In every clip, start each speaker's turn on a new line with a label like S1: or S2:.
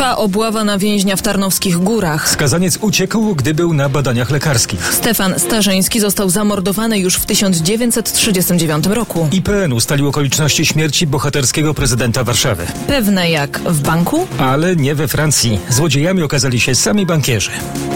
S1: Trwa obława na więźnia w Tarnowskich Górach.
S2: Skazaniec uciekł, gdy był na badaniach lekarskich.
S1: Stefan Starzyński został zamordowany już w 1939 roku.
S2: IPN ustalił okoliczności śmierci bohaterskiego prezydenta Warszawy.
S1: Pewne jak w banku?
S2: Ale nie we Francji. Złodziejami okazali się sami bankierzy.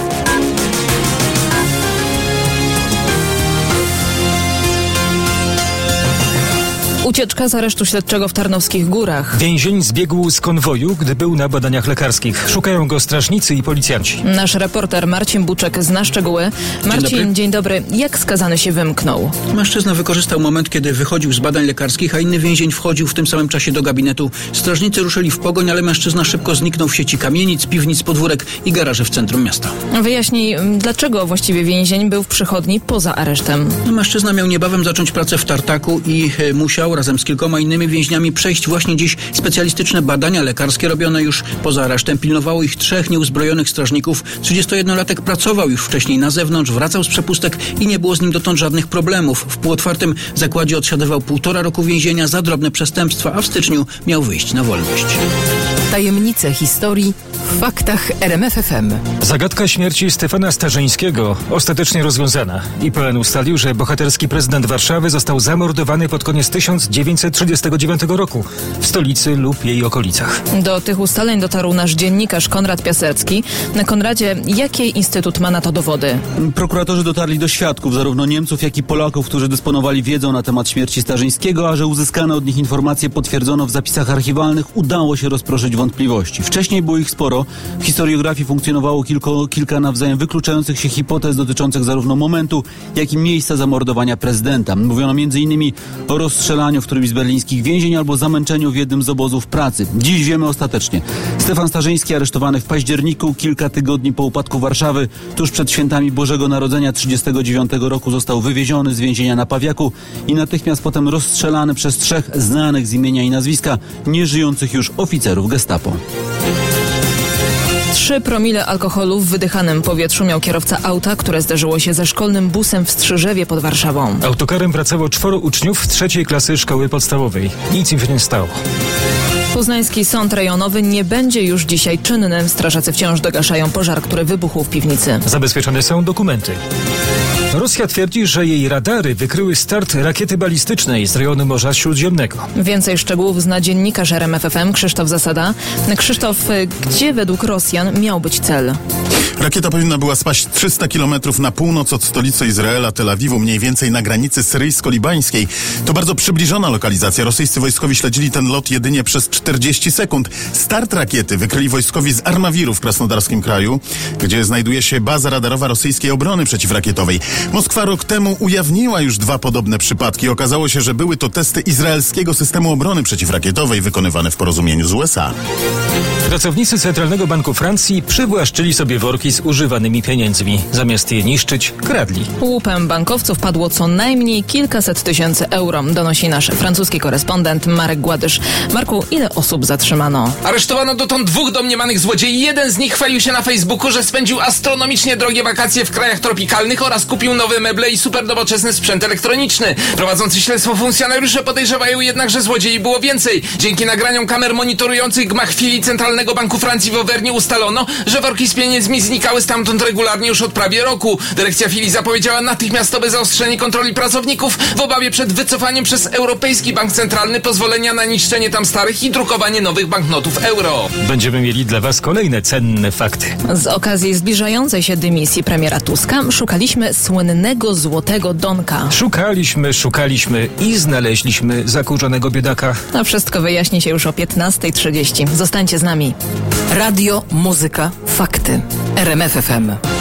S1: Ucieczka z aresztu śledczego w Tarnowskich Górach.
S2: Więzień zbiegł z konwoju, gdy był na badaniach lekarskich. Szukają go strażnicy i policjanci.
S1: Nasz reporter Marcin Buczek zna szczegóły. Marcin, dzień dobry. Jak skazany się wymknął?
S3: Mężczyzna wykorzystał moment, kiedy wychodził z badań lekarskich, a inny więzień wchodził w tym samym czasie do gabinetu. Strażnicy ruszyli w pogoń, ale mężczyzna szybko zniknął w sieci kamienic, piwnic, podwórek i garaży w centrum miasta.
S1: Wyjaśnij, dlaczego właściwie więzień był w przychodni poza aresztem?
S3: Mężczyzna miał niebawem zacząć pracę w tartaku i musiał razem z kilkoma innymi więźniami przejść właśnie dziś specjalistyczne badania lekarskie robione już poza aresztem. Pilnowało ich 3 nieuzbrojonych strażników. 31-latek pracował już wcześniej na zewnątrz, wracał z przepustek i nie było z nim dotąd żadnych problemów. W półotwartym zakładzie odsiadywał 1,5 roku więzienia za drobne przestępstwa, a w styczniu miał wyjść na wolność.
S4: Tajemnice historii w faktach RMF FM.
S2: Zagadka śmierci Stefana Starzyńskiego ostatecznie rozwiązana. IPN ustalił, że bohaterski prezydent Warszawy został zamordowany pod koniec 1939 roku w stolicy lub jej okolicach.
S1: Do tych ustaleń dotarł nasz dziennikarz Konrad Piasecki. Na Konradzie, jakie instytut ma na to dowody?
S5: Prokuratorzy dotarli do świadków, zarówno Niemców, jak i Polaków, którzy dysponowali wiedzą na temat śmierci Starzyńskiego, a że uzyskane od nich informacje potwierdzono w zapisach archiwalnych, udało się rozproszyć wątpliwości. Wcześniej było ich sporo. W historiografii funkcjonowało kilka nawzajem wykluczających się hipotez dotyczących zarówno momentu, jak i miejsca zamordowania prezydenta. Mówiono m.in. o rozstrzelaniu w którymś z berlińskich więzień albo zamęczeniu w jednym z obozów pracy. Dziś wiemy ostatecznie. Stefan Starzyński, aresztowany w październiku, kilka tygodni po upadku Warszawy, tuż przed świętami Bożego Narodzenia 1939 roku, został wywieziony z więzienia na Pawiaku i natychmiast potem rozstrzelany przez 3 znanych z imienia i nazwiska, nieżyjących już oficerów gestapo.
S1: 3 promile alkoholu w wydychanym powietrzu miał kierowca auta, które zderzyło się ze szkolnym busem w Strzyżewie pod Warszawą.
S2: Autokarem wracało 4 uczniów 3. klasy szkoły podstawowej. Nic im się nie stało.
S1: Poznański Sąd Rejonowy nie będzie już dzisiaj czynny. Strażacy wciąż dogaszają pożar, który wybuchł w piwnicy.
S2: Zabezpieczone są dokumenty. Rosja twierdzi, że jej radary wykryły start rakiety balistycznej z rejonu Morza Śródziemnego.
S1: Więcej szczegółów zna dziennikarz RMF FM Krzysztof Zasada. Krzysztof, gdzie według Rosjan miał być cel?
S6: Rakieta powinna była spaść 300 km na północ od stolicy Izraela, Tel Awiwu, mniej więcej na granicy syryjsko-libańskiej. To bardzo przybliżona lokalizacja. Rosyjscy wojskowi śledzili ten lot jedynie przez 40 sekund. Start rakiety wykryli wojskowi z Armawiru w krasnodarskim kraju, gdzie znajduje się baza radarowa rosyjskiej obrony przeciwrakietowej. Moskwa rok temu ujawniła już 2 podobne przypadki. Okazało się, że były to testy izraelskiego systemu obrony przeciwrakietowej wykonywane w porozumieniu z USA.
S2: Pracownicy Centralnego Banku Francji przywłaszczyli sobie worki z używanymi pieniędzmi. Zamiast je niszczyć, kradli.
S1: Łupem bankowców padło co najmniej kilkaset tysięcy euro, donosi nasz francuski korespondent Marek Gładysz. Marku, ile osób zatrzymano?
S7: Aresztowano dotąd 2 domniemanych złodziei. Jeden z nich chwalił się na Facebooku, że spędził astronomicznie drogie wakacje w krajach tropikalnych oraz kupił nowe meble i super nowoczesny sprzęt elektroniczny. Prowadzący śledztwo funkcjonariusze podejrzewają jednak, że złodziei było więcej. Dzięki nagraniom kamer monitorujących gmach filii Centralnego Banku Francji w Auvergne ustalono, że worki z pieniędzmi znikały stamtąd regularnie już od prawie roku. Dyrekcja filii zapowiedziała natychmiastowe zaostrzenie kontroli pracowników w obawie przed wycofaniem przez Europejski Bank Centralny pozwolenia na niszczenie tam starych i drukowanie nowych banknotów euro.
S2: Będziemy mieli dla Was kolejne cenne fakty.
S1: Z okazji zbliżającej się dymisji premiera Tuska szukaliśmy słynnego złotego donka.
S2: Szukaliśmy i znaleźliśmy zakurzonego biedaka.
S1: A wszystko wyjaśni się już o 15:30. Zostańcie z nami.
S4: Radio, muzyka, fakty. RMF FM.